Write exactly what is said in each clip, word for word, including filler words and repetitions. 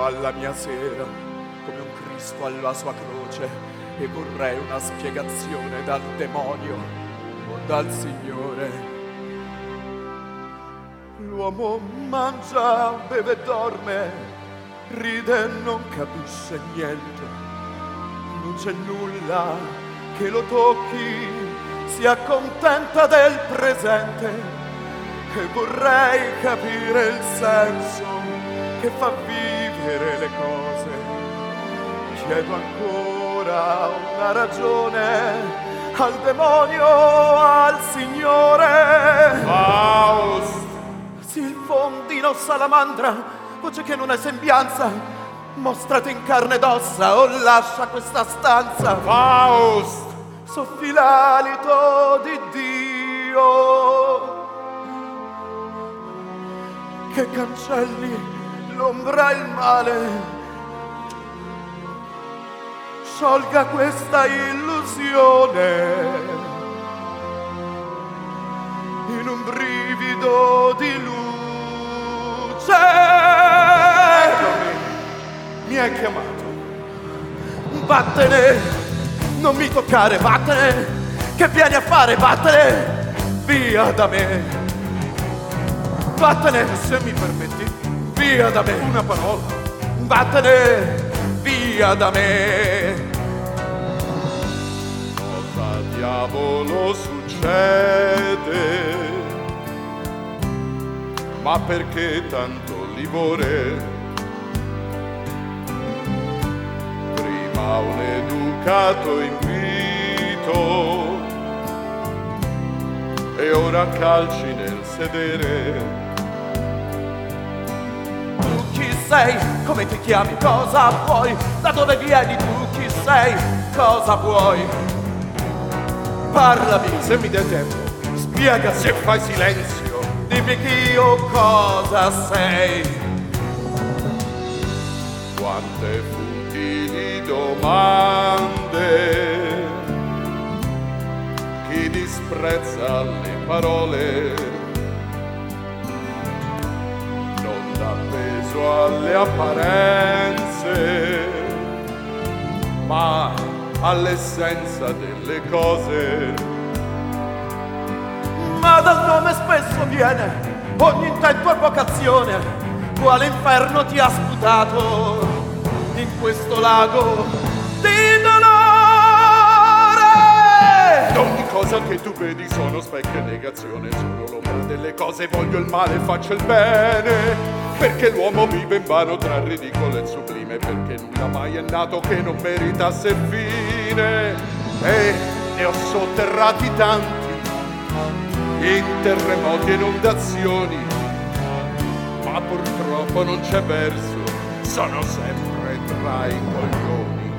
alla mia sera come un Cristo alla sua croce e vorrei una spiegazione dal demonio o dal Signore. L'uomo mangia, beve e dorme, ride e non capisce niente, non c'è nulla che lo tocchi, si accontenta del presente. E vorrei capire il senso che fa vivere le cose. Chiedo ancora una ragione al demonio, al Signore. Faust! Sì, il fondino salamandra, voce che non è sembianza, mostrati in carne ed ossa o lascia questa stanza. Faust! Soffi l'alito di Dio che cancelli l'ombra e il male, sciolga questa illusione in un brivido di luce. Eccomi, mi hai chiamato. Vattene, non mi toccare, vattene, che vieni a fare, vattene, via da me. Vattene, Se mi permetti, via da me. una parola. Vattene, via da me. Cosa diavolo succede? Ma perché tanto livore? Prima un educato invito e ora calci nel sedere. Tu chi sei? Come ti chiami? Cosa vuoi? Da dove vieni? Tu chi sei? Cosa vuoi? Parlami, Se mi dai tempo, spiegami, se fai silenzio, dimmi chi o cosa sei. quante futili domande, chi disprezza le parole, non dà peso alle apparenze, ma all'essenza delle cose. Ma dal nome spesso viene ogni intento e vocazione. Quale inferno ti ha sputato in questo lago di dolore? Ogni cosa che tu vedi sono specchio e negazione, sono l'ombra delle cose, voglio il male e faccio il bene, perché l'uomo vive in vano tra il ridicolo e il sublime, perché nulla mai è nato che non meritasse fine, e ne ho sotterrati tanti, in terremoti e inondazioni, ma purtroppo non c'è verso, sono sempre tra i coglioni.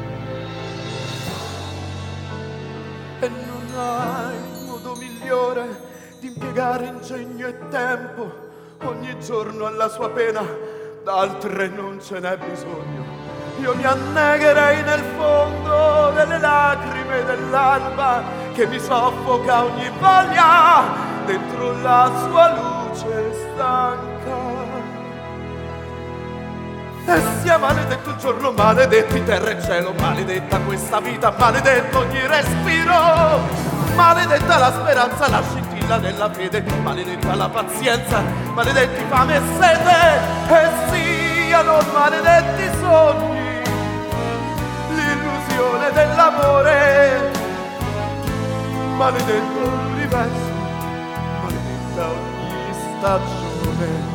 E non hai modo migliore di impiegare ingegno e tempo ogni giorno alla sua pena, d'altre non ce n'è bisogno. Io mi annegherei nel fondo delle lacrime dell'alba che mi soffoca ogni voglia dentro la sua luce stanca. E sia maledetto il giorno, maledetti terra e cielo, maledetta questa vita, maledetto ogni respiro, maledetta la speranza, la scintilla della fede, maledetta la pazienza, maledetti fame e sete, e siano maledetti i sogni, l'illusione dell'amore, maledetto l'universo, maledetta ogni stagione.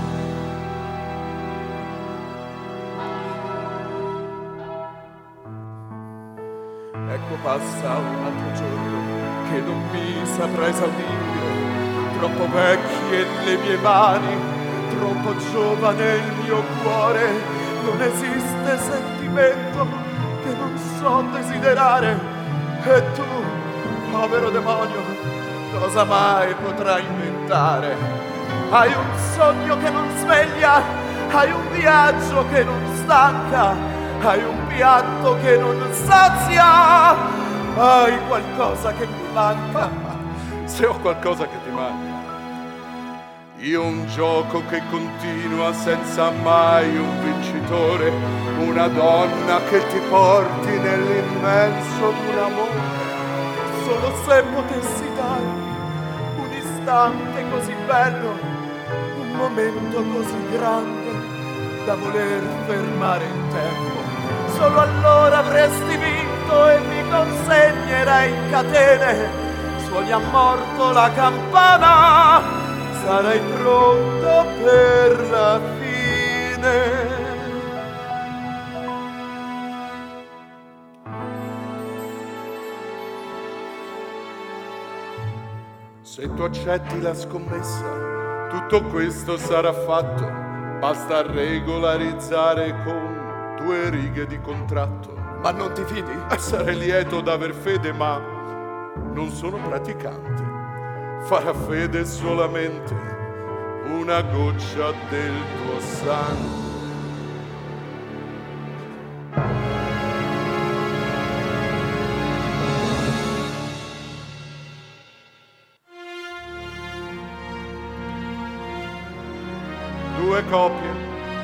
Ecco passa un altro giorno che non mi saprà esaudire, troppo vecchie le mie mani, troppo giovane il mio cuore, non esiste sentimento che non so desiderare, e tu, povero demonio, cosa mai potrai inventare? Hai un sogno che non sveglia, hai un viaggio che non stanca, hai un piatto che non sazia, hai qualcosa che mi manca. Se ho qualcosa che ti manca, Io un gioco che continua senza mai un vincitore, una donna che ti porti nell'immenso d'un amore. Solo se potessi darmi un istante così bello, un momento così grande da voler fermare il tempo, solo allora avresti vinto e mi consegnerai in catene. Suoni a morto la campana, sarai pronto per la fine. Se tu accetti la scommessa, tutto questo sarà fatto. Basta regolarizzare con due righe di contratto. Ma non ti fidi? Sarei lieto d'aver fede, ma non sono praticante. Farà fede solamente una goccia del tuo sangue. Due copie.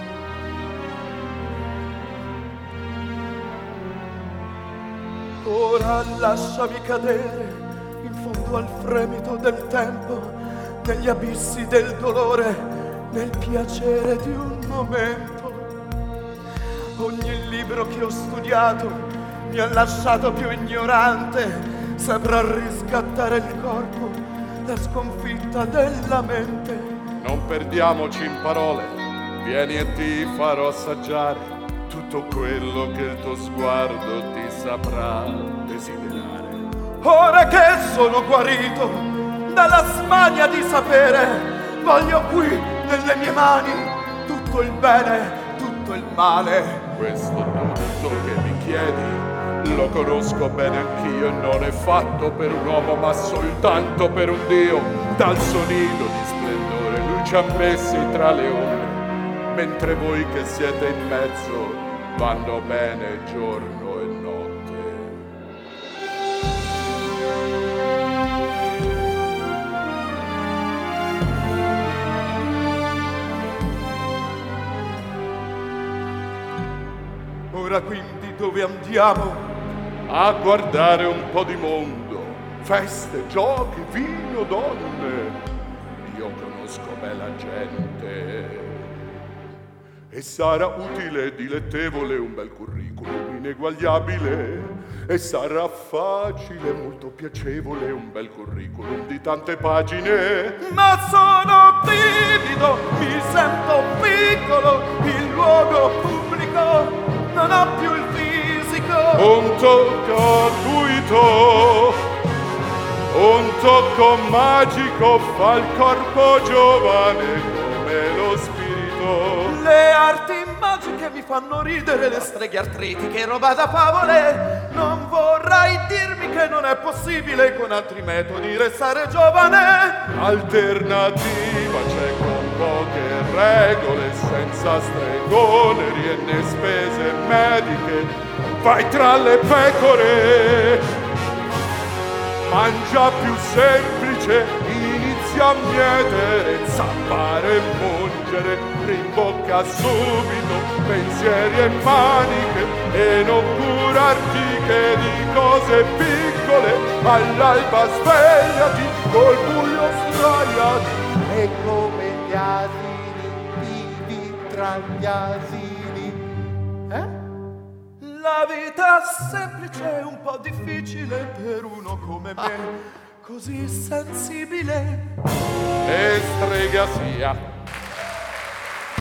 Ora lasciami cadere in fondo al fremito del tempo, negli abissi del dolore, nel piacere di un momento. Ogni libro che ho studiato mi ha lasciato più ignorante, saprà riscattare il corpo, la sconfitta della mente. Non perdiamoci in parole, vieni e ti farò assaggiare tutto quello che il tuo sguardo ti saprà desiderare. Ora che sono guarito dalla smania di sapere, voglio qui nelle mie mani tutto il bene, tutto il male. Questo tutto che mi chiedi lo conosco bene anch'io, e non è fatto per un uomo ma soltanto per un Dio. Dal suo nido di splendore lui ci ha messi tra le ombre, mentre voi che siete in mezzo vanno bene giorno e notte. Ora quindi dove andiamo? A guardare un po' di mondo, feste, giochi, vino, donne. Io conosco bella gente e sarà utile e dilettevole un bel curriculum ineguagliabile, e sarà facile, molto piacevole un bel curriculum di tante pagine. Ma sono timido, mi sento piccolo, il luogo pubblico non ho più il fisico. Un tocco gratuito, un tocco magico fa il corpo giovane come lo spirito. Le arti magiche mi fanno ridere, le streghe artritiche, roba da favole. Non vorrai dirmi che non è possibile con altri metodi restare giovane. Alternativa c'è con poche regole, senza stregonerie né spese mediche. Vai tra le pecore, mangia più semplice, inizia a mietere, zappare e mungere, rimbocca subito pensieri e maniche, e non curarti che di cose piccole. All'alba svegliati col buio sdraiati, e come gli asini vivi tra gli asini. Eh? La vita semplice è un po' difficile per uno come me, così sensibile. e strega sia